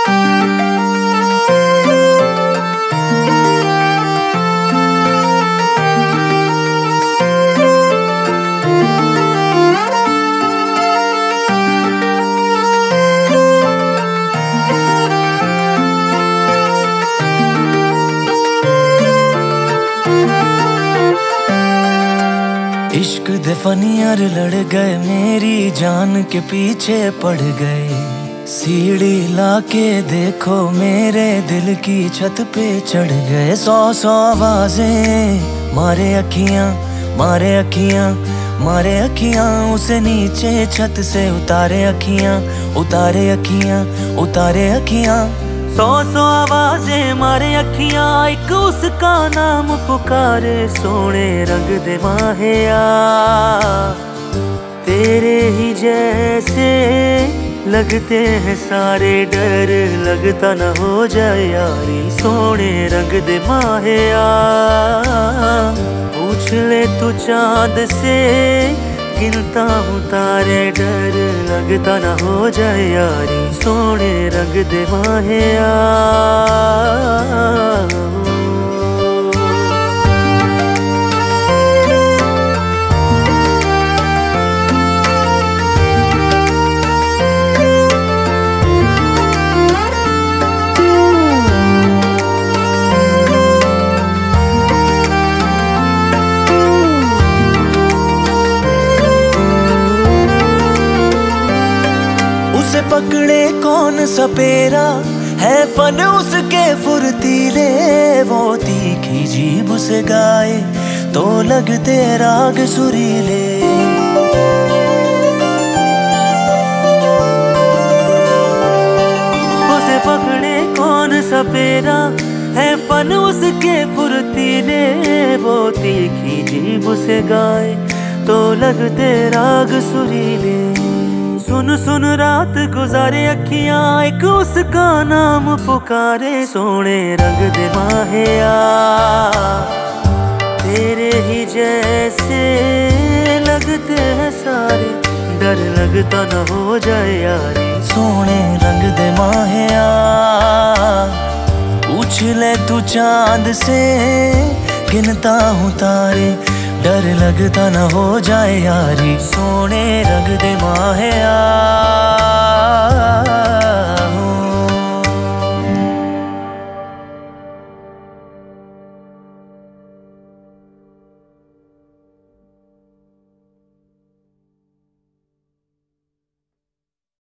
इश्क दे फनियार लड़ गए, मेरी जान के पीछे पड़ गए। सीढ़ी लाके देखो मेरे दिल की छत पे चढ़ गए। सौ सौ आवाजें मारे अखियां, मारे अखियां, मारे अखियां। उसे नीचे छत से उतारे अखियां, उतारे अखियां, उतारे अखियां। सौ सौ आवाजें मारे अखियां, एक उसका नाम पुकारे। सोने रंग दे माहिया तेरे ही जैसे लगते हैं सारे, डर लगता न हो जाए यारी। सोने रंग दे माहिया पूछ ले तू चांद से, गिनता हूँ तारे, डर लगता न हो जाए यारी। सोने रंग दे माहिया। उसे पकड़े कौन सपेरा, है फन उसके फुर्तीले। वो तीखी जीभ उसे गाए तो लगते राग सुरीले। उसे पकड़े कौन सपेरा, है फन उसके फुर्तीले। वो तीखी जीभ उसे गाए तो लगते राग सुरीले। सुन सुन रात गुजारे अखियां, एक उसका नाम पुकारे। सोने रंग दे माहिया तेरे ही जैसे लगते हैं सारे, डर लगता न हो जाए यारी। सोने रंग दे माहिया पूछ ले तू चांद से, गिनता हूँ तारे, डर लगता न हो जाए यारी। सोने रंग दे माहिया।